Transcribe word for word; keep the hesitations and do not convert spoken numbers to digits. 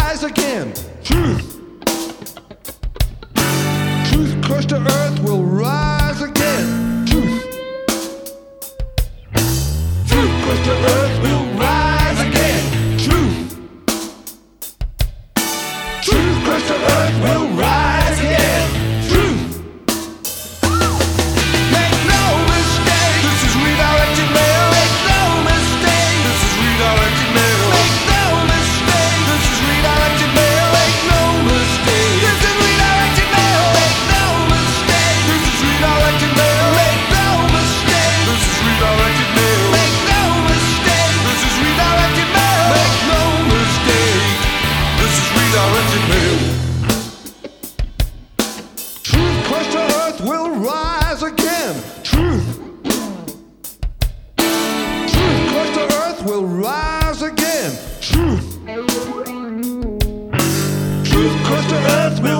rise again. Truth. Truth crushed to earth will rise again. Truth. Truth crushed to earth will rise again. Truth. Truth crushed to earth will rise again. Truth. Make no mistake, this is redirected mail. Make no mistake, this is redirected mail. Make no mistake, this is redirected mail. Make no mistake, this is redirected mail. Make no mistake, this is redirected mail. Make no mistake, this is redirected mail. Make no mistake, this is redirected mail. Make no mistake, this is redirected mail. Truth crushed to earth will rise again. Truth. Truth crushed to earth will rise again. Truth. Truth crushed to earth will